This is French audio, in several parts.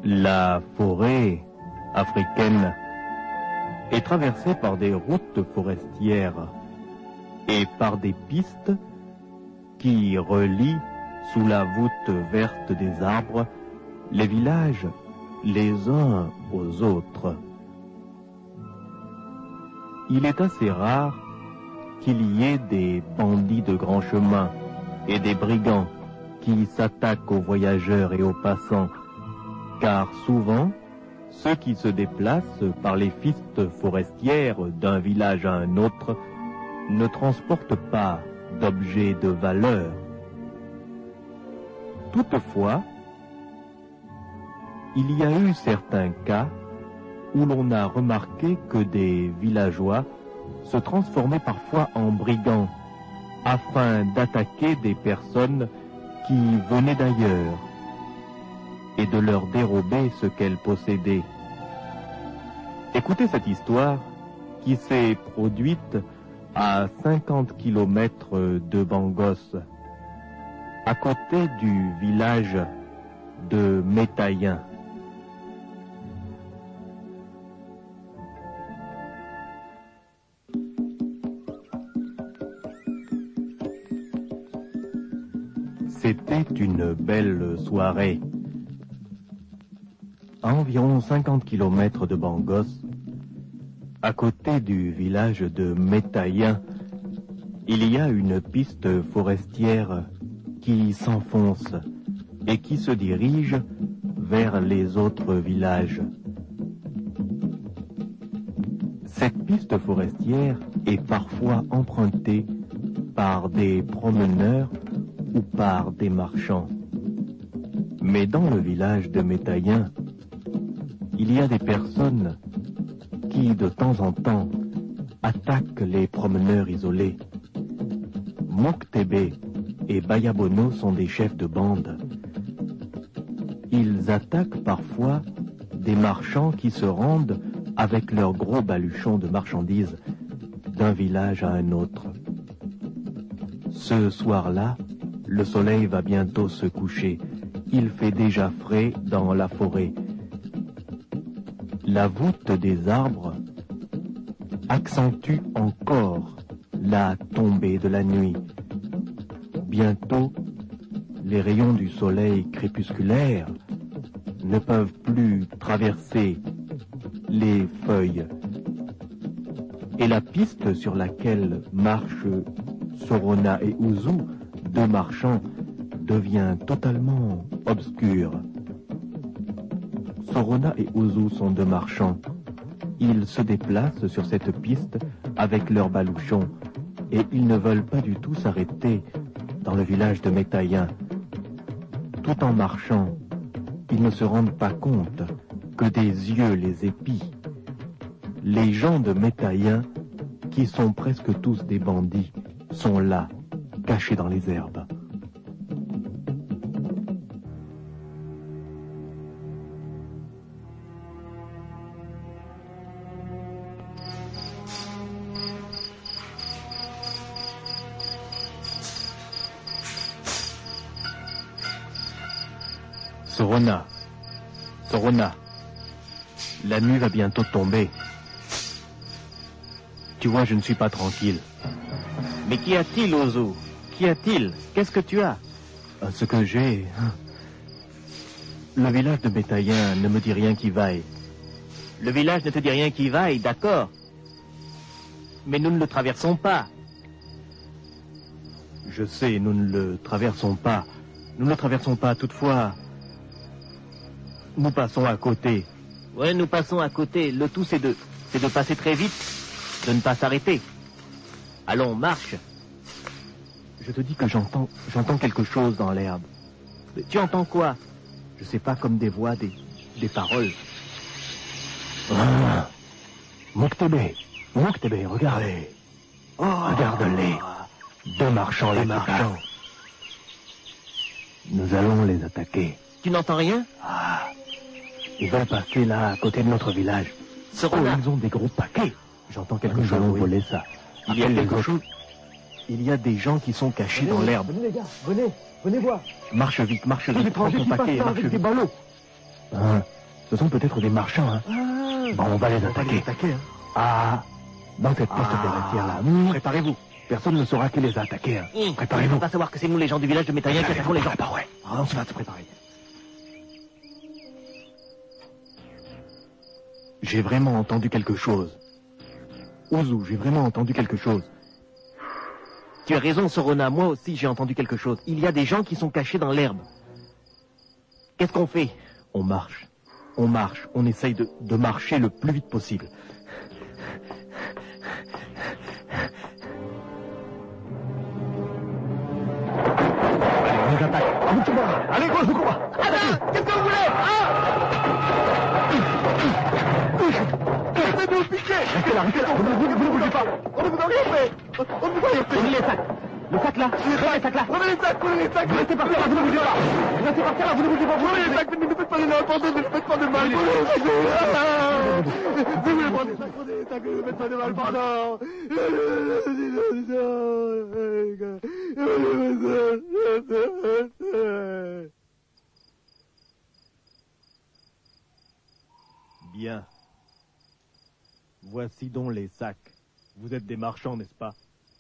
La forêt africaine est traversée par des routes forestières et par des pistes qui relient, sous la voûte verte des arbres, les villages les uns aux autres. Il est assez rare qu'il y ait des bandits de grand chemin et des brigands qui s'attaquent aux voyageurs et aux passants, car souvent, ceux qui se déplacent par les pistes forestières d'un village à un autre ne transportent pas d'objets de valeur. Toutefois, il y a eu certains cas où l'on a remarqué que des villageois se transformaient parfois en brigands afin d'attaquer des personnes qui venaient d'ailleurs et de leur dérober ce qu'elles possédaient. Écoutez cette histoire qui s'est produite à 50 kilomètres de Bangos, à côté du village de Métaïen. C'était une belle soirée. À environ 50 kilomètres de Bangos, à côté du village de Métaïen, il y a une piste forestière qui s'enfonce et qui se dirige vers les autres villages. Cette piste forestière est parfois empruntée par des promeneurs ou par des marchands. Mais dans le village de Métaïen, il y a des personnes qui, de temps en temps, attaquent les promeneurs isolés. Moktébé et Bayabono sont des chefs de bande. Ils attaquent parfois des marchands qui se rendent avec leurs gros baluchons de marchandises d'un village à un autre. Ce soir-là, le soleil va bientôt se coucher. Il fait déjà frais dans la forêt. La voûte des arbres accentue encore la tombée de la nuit. Bientôt, les rayons du soleil crépusculaire ne peuvent plus traverser les feuilles. Et la piste sur laquelle marchent Sorona et Ouzou, deux marchands, devient totalement obscure. Sorona et Ouzou sont deux marchands. Ils se déplacent sur cette piste avec leurs baluchons et ils ne veulent pas du tout s'arrêter dans le village de Métaïen. Tout en marchant, ils ne se rendent pas compte que des yeux les épient. Les gens de Métaïen, qui sont presque tous des bandits, sont là, cachés dans les herbes. Sorona, Sorona, la nuit va bientôt tomber. Tu vois, je ne suis pas tranquille. Mais qu'y a-t-il, Ouzou? Qu'y a-t-il? Qu'est-ce que tu as? Ce que j'ai... Le village de Métaïen ne me dit rien qui vaille. Le village ne te dit rien qui vaille, d'accord. Mais nous ne le traversons pas. Je sais, nous ne le traversons pas. Nous ne le traversons pas, toutefois... Nous passons à côté. Ouais, nous passons à côté. Le tout, c'est de passer très vite, de ne pas s'arrêter. Allons, marche. Je te dis que j'entends quelque chose dans l'herbe. Mais tu entends quoi? Je sais pas, comme des voix, des paroles. Moktébé, regardez. Regarde-les. Deux marchands, les marchands. Nous allons les attaquer. Tu n'entends rien? Ils veulent passer là, à côté de notre village. Sorona. Ils ont des gros paquets. J'entends quelque chose. Nous allons voler ça. Il y a quelque chose. Il y a des gens qui sont cachés dans l'herbe. Venez les gars, venez voir. Marche vite, prends ton paquet, marche vite. Des ballots. Ce sont peut-être des marchands, hein. Bon, on va les attaquer. Hein. Ah, dans cette piste forestière là. Préparez-vous. Personne ne saura qui les a attaqués. Hein. On Préparez-vous. va savoir que c'est nous les gens du village de Métaïen qui attaquons les gens. Ouais. On se va se préparer. J'ai vraiment entendu quelque chose. Ouzou, j'ai vraiment entendu quelque chose. Tu as raison, Sorona, moi aussi j'ai entendu quelque chose. Il y a des gens qui sont cachés dans l'herbe. Qu'est-ce qu'on fait? On marche. On marche. On essaye de marcher le plus vite possible. Allez, on les attaque. À vous de combat. Allez, gauche de combat. Qu'est-ce que vous voulez? Arrêtez de vous piquer. Restez là. Vous ne bougez pas. On ne vous a rien fait. On ne vous a rien fait. Prenez les sacs. Le sac là. Prenez les sacs là. Prenez les sacs. Restez par terre, vous ne bougez pas. Restez par terre, vous ne bougez pas. Prenez les sacs, mais ne faites pas de n'importe quoi, ne faites pas de mal. Vous voulez prendre les sacs, prenez les sacs, ne faites pas de mal, pardon. Bien. Voici donc les sacs. Vous êtes des marchands, n'est-ce pas?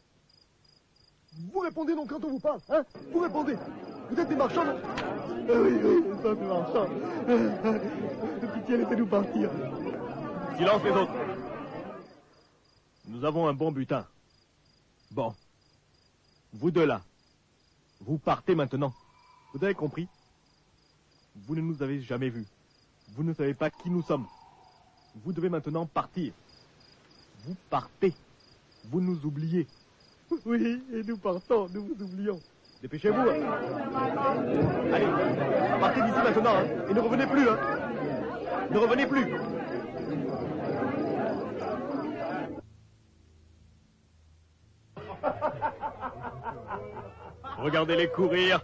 Vous répondez donc quand on vous parle, hein? Vous répondez. Vous êtes des marchands, non? Oui, nous sommes des marchands. Pitié, laissez-nous partir. Silence les autres. Nous avons un bon butin. Bon. Vous deux là. Vous partez maintenant. Vous avez compris? Vous ne nous avez jamais vus. Vous ne savez pas qui nous sommes. Vous devez maintenant partir. Vous partez. Vous nous oubliez. Oui, et nous partons, nous vous oublions. Dépêchez-vous. Allez, partez d'ici maintenant, hein, et ne revenez plus. Hein. Ne revenez plus. Regardez-les courir.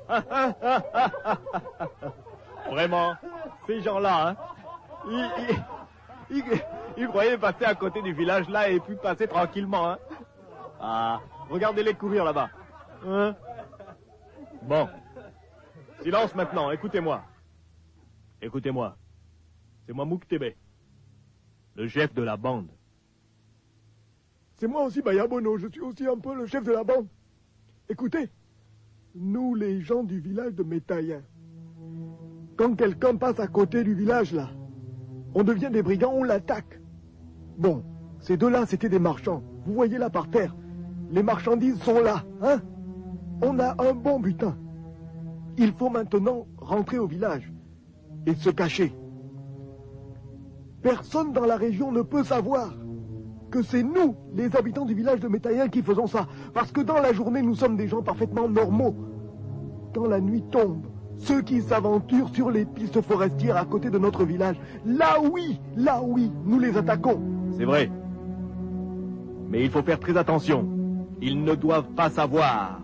Vraiment, ces gens-là, hein, ils croyaient passer à côté du village là et puis passer tranquillement. Hein. Ah, regardez-les courir là-bas. Hein? Bon. Silence maintenant, écoutez-moi. Écoutez-moi. C'est moi Mouktébé, le chef de la bande. C'est moi aussi, Bayabono, je suis aussi un peu le chef de la bande. Écoutez, nous les gens du village de Métaïen, quand quelqu'un passe à côté du village là, on devient des brigands, on l'attaque. Bon, ces deux-là, c'était des marchands. Vous voyez là par terre, les marchandises sont là, hein? On a un bon butin. Il faut maintenant rentrer au village et se cacher. Personne dans la région ne peut savoir que c'est nous, les habitants du village de Métaïen, qui faisons ça. Parce que dans la journée, nous sommes des gens parfaitement normaux. Quand la nuit tombe, ceux qui s'aventurent sur les pistes forestières à côté de notre village, là oui, nous les attaquons. C'est vrai. Mais il faut faire très attention. Ils ne doivent pas savoir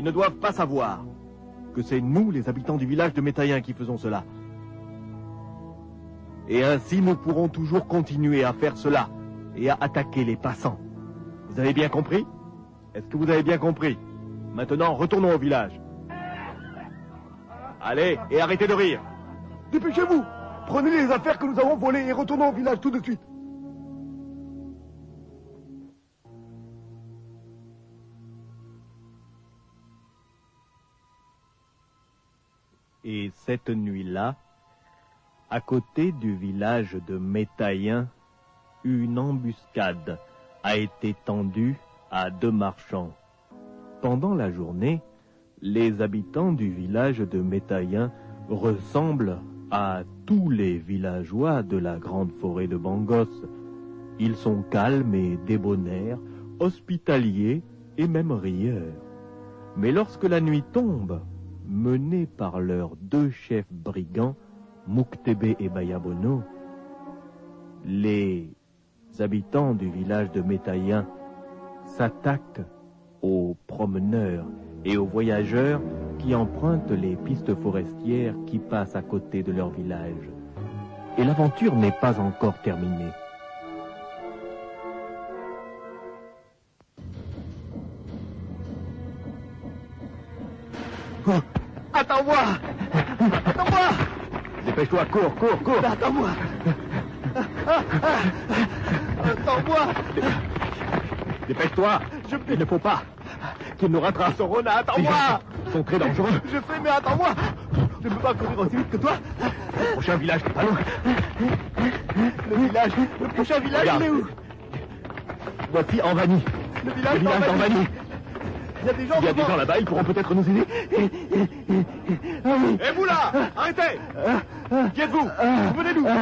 que c'est nous, les habitants du village de Métaïen, qui faisons cela. Et ainsi, nous pourrons toujours continuer à faire cela et à attaquer les passants. Vous avez bien compris? Est-ce que vous avez bien compris? Maintenant, retournons au village. Allez, et arrêtez de rire. Dépêchez-vous. Prenez les affaires que nous avons volées et retournons au village tout de suite. Et cette nuit-là, à côté du village de Métaïen, une embuscade a été tendue à deux marchands. Pendant la journée, les habitants du village de Métaïen ressemblent à tous les villageois de la grande forêt de Bangos. Ils sont calmes et débonnaires, hospitaliers et même rieurs. Mais lorsque la nuit tombe, menés par leurs deux chefs brigands, Mouktébé et Bayabono, les habitants du village de Métaïen s'attaquent aux promeneurs et aux voyageurs qui empruntent les pistes forestières qui passent à côté de leur village. Et l'aventure n'est pas encore terminée. Attends-moi! Attends-moi! Dépêche-toi, cours, cours, cours. Attends-moi. Attends-moi. Dépêche-toi. Il ne faut pas qu'il nous rattrape. Sorona, attends-moi. Ils sont très dangereux. Je sais, mais attends-moi. Je ne peux pas courir aussi vite que toi. Le prochain village, pas loin. Le prochain village, Regarde. il est où? Voici Envani. Le village d'Envani. Il y a des gens Il y a des gens là-bas, ils pourront peut-être nous aider. Et vous là, arrêtez. Qui êtes-vous? Venez nous.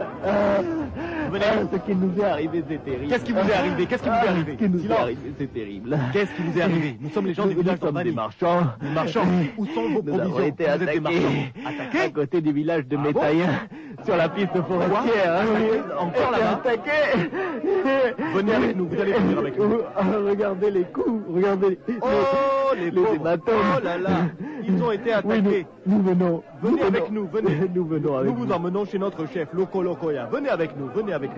Ce qui nous est arrivé, c'est terrible. Qu'est-ce qui vous est arrivé? Qu'est-ce qui vous est arrivé? Ce qui nous est Silence. arrivé, c'est terrible. Qu'est-ce qui vous est arrivé? Nous sommes les gens du village Nous sommes des d'Envani. marchands. Des marchands. Où sont vos Nous avons provisions? été Vous êtes des attaqués. marchands. Attaqués? À côté du village de Ah bon? Métaïen, sur la piste forestière. Encore là-bas? Attaqués. Venez avec nous, vous allez venir avec nous. Regardez les coups, regardez Oh, les pauvres. hématomes. Oh là là. Ils ont été Oui, attaqués. nous venons. Venez avec nous, venez. Nous venons avec Nous vous emmenons chez notre chef, Loko Lokoya. Venez avec nous, venez avec nous.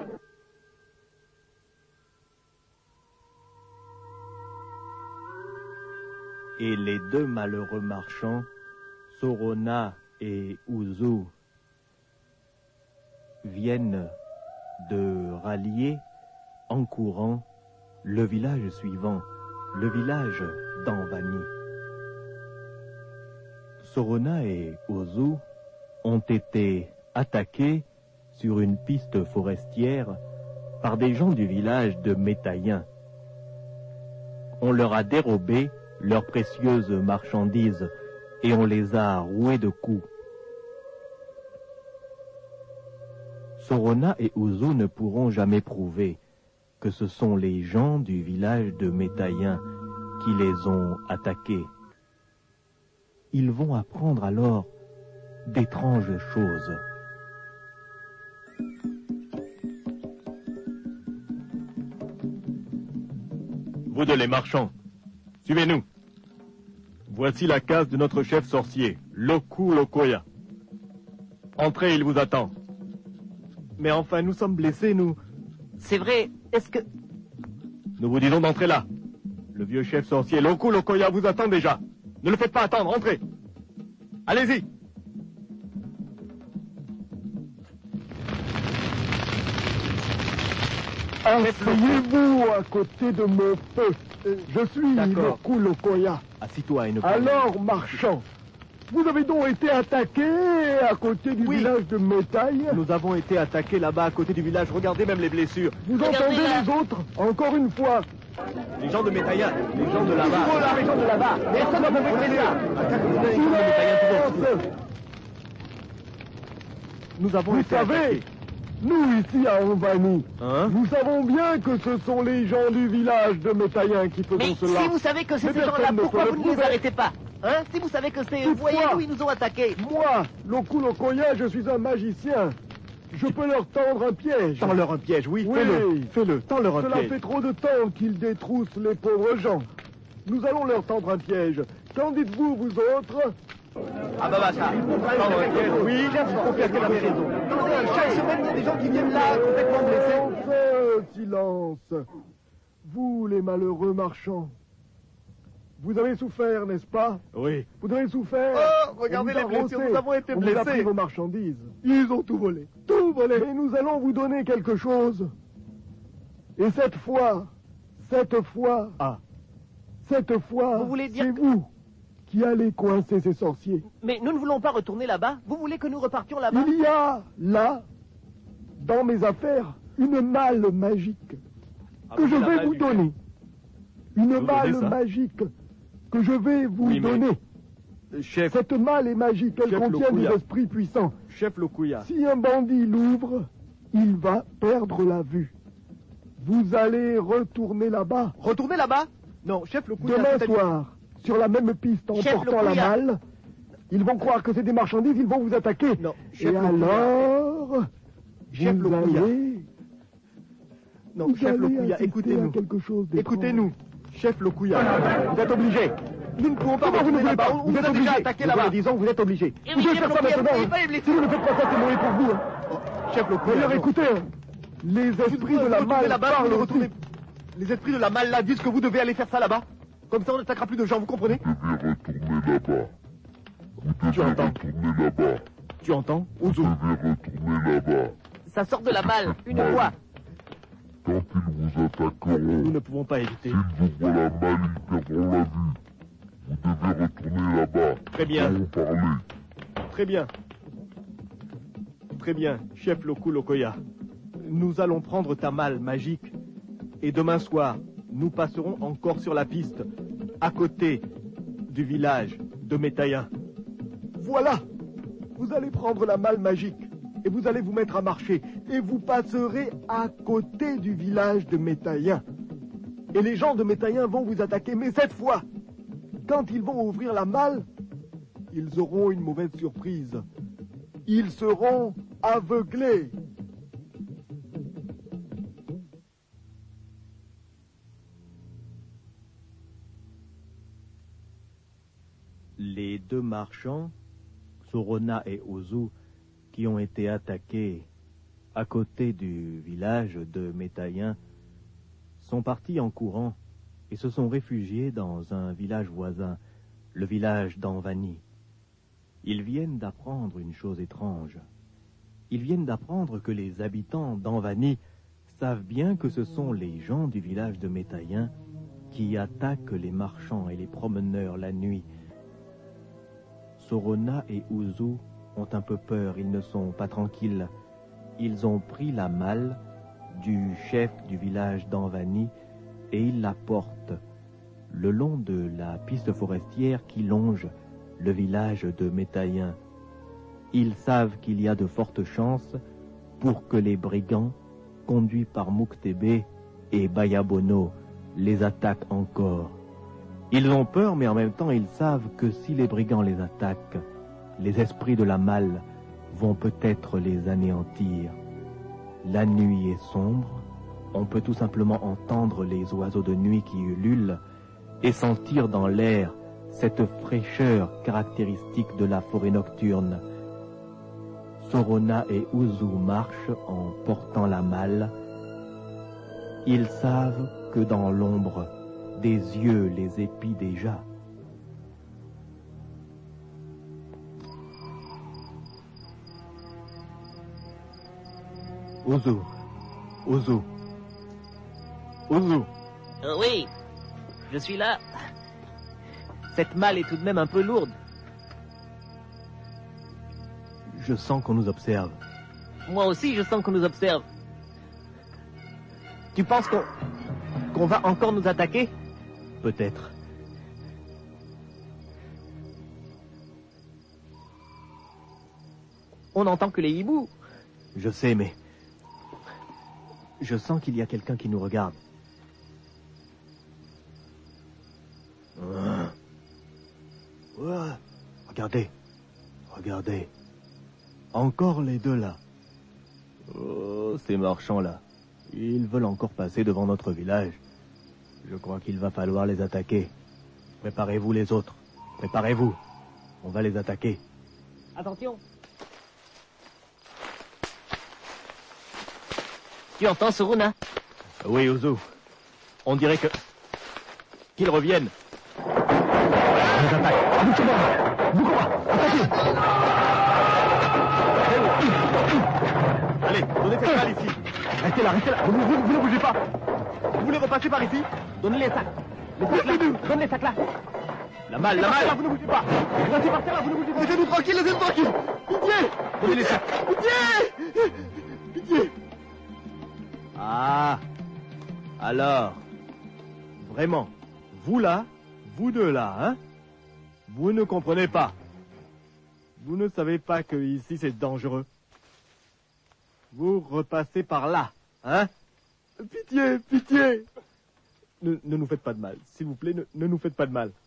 Et les deux malheureux marchands, Sorona et Uzu, viennent de rallier en courant le village suivant, le village d'Envani. Sorona et Uzu ont été attaqués sur une piste forestière par des gens du village de Métaïen. On leur a dérobé leurs précieuses marchandises et on les a roués de coups. Sorona et Uzu ne pourront jamais prouver que ce sont les gens du village de Métaïen qui les ont attaqués. Ils vont apprendre alors d'étranges choses. Vous deux les marchands, suivez-nous. Voici la case de notre chef sorcier, Loku Lokoya. Entrez, il vous attend. Mais enfin, nous sommes blessés, nous. C'est vrai, est-ce que... Nous vous disons d'entrer là. Le vieux chef sorcier Loku Lokoya vous attend déjà. Ne le faites pas attendre, entrez. Allez-y. Asseyez-vous à côté de mon feu. Je suis D'accord. Loku Lokoya. Assis-toi et ne Alors, marchand, vous avez donc été attaqué à côté du Oui. village de Métaï. Nous avons été attaqués là-bas à côté du village, regardez même les blessures. Vous Regardez entendez là. les autres? Encore une fois. Les gens de Métaïen, les gens de là-bas. Oh, la région de là-bas. Personne ne peut venir là. Silence. Nous avons Vous été savez, attaqués. nous ici à Envani, Hein? nous savons bien que ce sont les gens du village de Métaïen qui Mais faisons cela. si vous savez que c'est Mais ces gens-là, personne ne pourquoi peut vous le ne les prouver. arrêtez pas? Hein? Si vous savez que c'est... Toutefois- Voyez-vous, ils nous ont attaqués. Moi, Loku Lokoya, je suis un magicien. Je peux leur tendre un piège. Tends-leur un piège, oui, Oui. fais-le, fais-le, tends-leur un Cela piège. fait trop de temps qu'ils détroussent les pauvres gens. Nous allons leur tendre un piège. Qu'en dites-vous, vous autres? Ah bah ça, tendre un piège, oui, je confère qu'elle avait raison. Chaque semaine, il y a des gens qui viennent là, complètement blessés. Enfin, silence. Vous, les malheureux marchands, vous avez souffert, n'est-ce pas? Oui. Vous avez souffert. Oh, On regardez vous a les blessures, rossé. nous avons été On vous a blessés. pris vos marchandises. Ils ont tout volé. Tout volé. Et nous allons vous donner quelque chose. Et cette fois, Ah. cette fois, Vous voulez dire c'est que- vous qui allez coincer ces sorciers. Mais nous ne voulons pas retourner là-bas. Vous voulez que nous repartions là-bas? Il y a, là, dans mes affaires, une malle magique que je vais vous donner. Une Vous malle donnez ça magique que je vais vous Oui, mais- donner. Chef, Cette malle est magique, elle Chef contient des Lokuya. esprits puissants. chef Lokuya. Si un bandit l'ouvre, il va perdre la vue. Vous allez retourner là-bas Retournez là-bas? Non, chef Lokuya. demain c'est-à-dire- soir, sur la même piste, en Chef portant la Lokuya. malle. Ils vont croire que c'est des marchandises, ils vont vous attaquer. Non, Et chef Lokuya. alors, Chef vous Lokuya. allez, Non, vous chef allez Lokuya, assister écoutez-nous. à quelque chose d'étrange. Écoutez-nous, chef Lokuya. Vous êtes obligé. Nous ne pouvons pas Comment vous ne retourner voulez là-bas. pas? On Vous vous êtes a déjà obligé. attaqué Nous là-bas. le disons, vous êtes obligé. Et Vous oui, devez chef faire ça Lokuya, maintenant. vous n'avez pas les blessures. Si vous ne faites pas ça, c'est mourir pour vous. hein. Chef Lokuya. D'ailleurs, non. écoutez, hein, les esprits de la Retournez malle là-bas, parlent vous aussi. retournez. Les esprits de la malle là disent que vous devez aller faire ça là-bas. Comme ça, on n'attaquera plus de gens, vous comprenez? Retournez là-bas. Vous Tu devez entends. retourner là-bas. Tu entends, Ozu? Vous devez retourner là-bas. Ça sort de la malle, une fois. Quand ils vous attaqueront, Nous ne pouvons pas éviter. s'ils ouvrent la malle, ils perdront la vue. Vous devez retourner là-bas. Très bien. Nous allons parler. Très bien. Très bien, chef Loku Lokoya. Nous allons prendre ta malle magique. Et demain soir, nous passerons encore sur la piste, à côté du village de Métaïen. Voilà. Vous allez prendre la malle magique et vous allez vous mettre à marcher et vous passerez à côté du village de Métaïen. Et les gens de Métaïen vont vous attaquer, mais cette fois, quand ils vont ouvrir la malle, ils auront une mauvaise surprise. Ils seront aveuglés. Les deux marchands, Sorona et Ozu, qui ont été attaqués à côté du village de Métaïen, sont partis en courant et se sont réfugiés dans un village voisin, le village d'Anvani. Ils viennent d'apprendre une chose étrange. Ils viennent d'apprendre que les habitants d'Anvani savent bien que ce sont les gens du village de Métaïen qui attaquent les marchands et les promeneurs la nuit. Sorona et Ozu ont un peu peur, ils ne sont pas tranquilles. Ils ont pris la malle du chef du village d'Anvani et ils la portent le long de la piste forestière qui longe le village de Métaïen. Ils savent qu'il y a de fortes chances pour que les brigands, conduits par Muktebe et Bayabono, les attaquent encore. Ils ont peur, mais en même temps, ils savent que si les brigands les attaquent, les esprits de la malle vont peut-être les anéantir. La nuit est sombre, on peut tout simplement entendre les oiseaux de nuit qui ululent et sentir dans l'air cette fraîcheur caractéristique de la forêt nocturne. Sorona et Ozu marchent en portant la malle. Ils savent que dans l'ombre, des yeux les épient déjà. Ozu, Ozu, Ozu. Oui, je suis là. Cette malle est tout de même un peu lourde. Je sens qu'on nous observe. Moi aussi, je sens qu'on nous observe. Tu penses qu'on va encore nous attaquer? Peut-être. On n'entend que les hiboux. Je sais, mais je sens qu'il y a quelqu'un qui nous regarde. Regardez, regardez. Encore les deux là. Oh, ces marchands là. Ils veulent encore passer devant notre village. Je crois qu'il va falloir les attaquer. Préparez-vous les autres. Préparez-vous. On va les attaquer. Attention. Tu entends, Soruna? Oui, Ozu. On dirait que... qu'ils reviennent. On les attaque. Allez, donnez cette balle ici. Restez là, restez là. Vous ne bougez pas. Vous voulez repasser par ici? Donnez les sacs. Les sacs là. Donne les sacs là. La malle, la malle. Là, vous ne bougez pas. Restez par terre, là, vous ne bougez pas. Laissez-nous tranquille, laissez-nous tranquille. Pitié. Donnez les sacs. Pitié. Pitié. Ah. Alors. Vraiment. Vous là, vous deux là, hein? Vous ne comprenez pas. Vous ne savez pas que ici c'est dangereux. Vous repassez par là, hein? Pitié, pitié. Ne nous faites pas de mal. S'il vous plaît, ne nous faites pas de mal.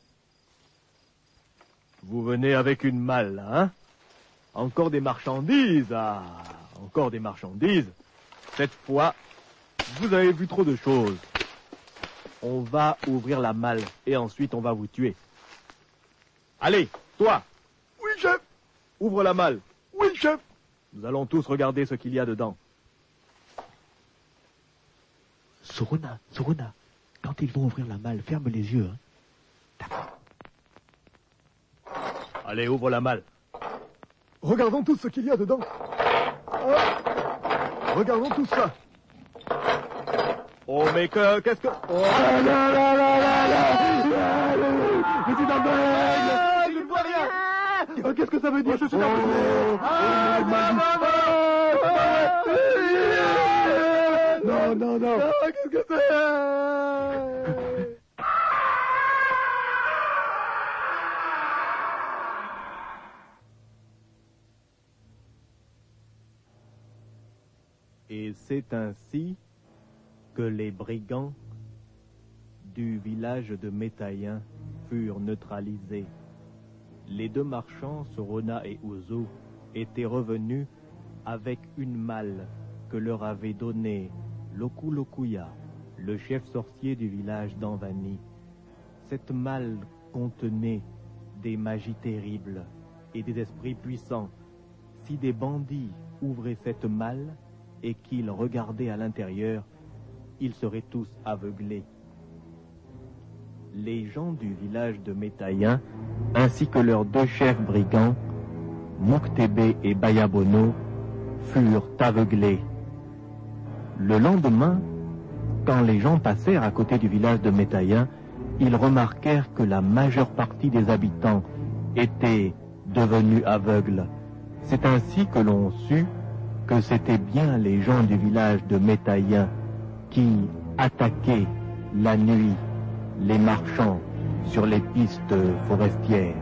Vous venez avec une malle, hein? Encore des marchandises, ah! Encore des marchandises. Cette fois, vous avez vu trop de choses. On va ouvrir la malle et ensuite on va vous tuer. Allez, toi! Oui, chef. Ouvre la malle. Oui, chef. Nous allons tous regarder ce qu'il y a dedans. Soruna, quand ils vont ouvrir la malle, ferme les yeux. Hein. Allez, ouvre la malle. Regardons tout ce qu'il y a dedans. Regardons tout ça. Oh, mais qu'est-ce que... Oh là là là là là. Je suis aveugle. Je ne vois rien. Qu'est-ce que ça veut dire? Je suis aveugle. Non, non, non. Qu'est-ce que c'est? Et c'est ainsi que les brigands du village de Métaïen furent neutralisés. Les deux marchands, Sorona et Ouzo, étaient revenus avec une malle que leur avait donnée Lokulokuya, le chef sorcier du village d'Anvani. Cette malle contenait des magies terribles et des esprits puissants. Si des bandits ouvraient cette malle et qu'ils regardaient à l'intérieur, ils seraient tous aveuglés. Les gens du village de Métaïen, ainsi que leurs deux chefs brigands, Mouktébé et Bayabono, furent aveuglés. Le lendemain, quand les gens passèrent à côté du village de Métaïen, ils remarquèrent que la majeure partie des habitants étaient devenus aveugles. C'est ainsi que l'on sut que c'étaient bien les gens du village de Métaïen qui attaquaient la nuit les marchands sur les pistes forestières.